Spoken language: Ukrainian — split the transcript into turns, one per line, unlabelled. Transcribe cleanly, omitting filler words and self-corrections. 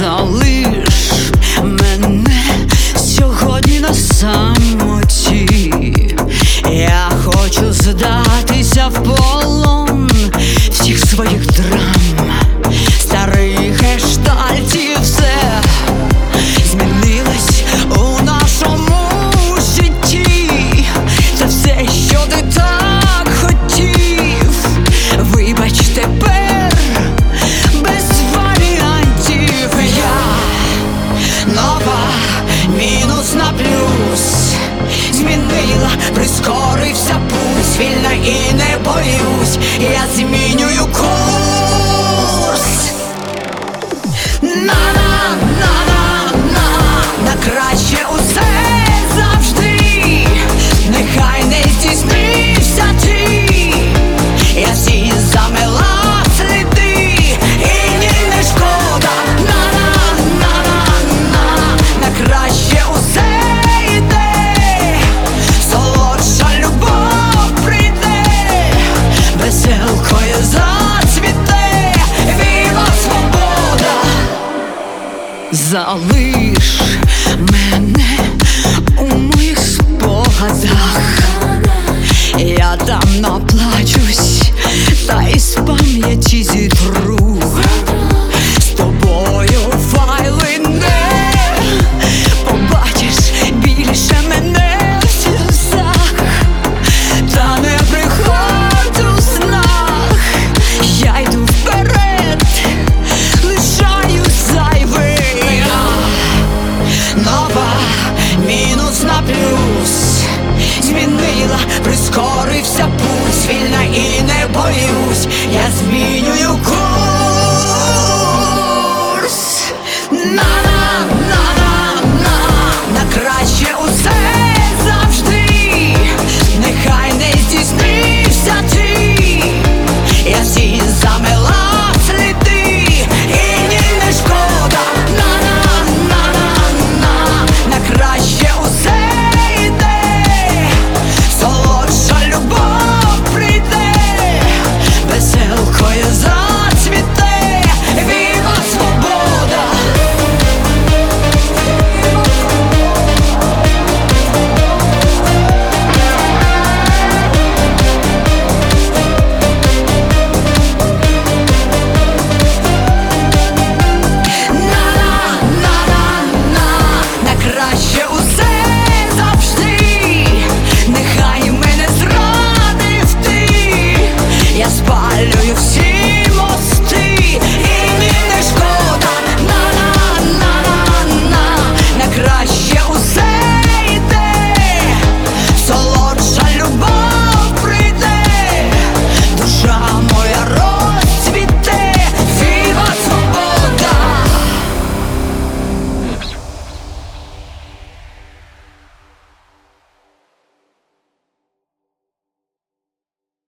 залиш мене сьогодні на самоті. Я хочу здатися в полон всіх своїх драм, старих гештальтів. Все змінилось у нашому житті. Це все, що ти так хотів. Вибач, тепер без варіантів. Я нова, мінус на плюс. Змінила, прискорився пульс. Вільна і не боюсь. Я змінюю курс. На краще усе завжди. Нехай не здійснився ти. Я всі замела сліди. І ні, не шкода. На краще усе йде. Солодша любов прийде. Веселкою зацвіте. Віва свобода. Залиш мене у моїх спогадах. Я там наплачусь, та із пам'яті зітру.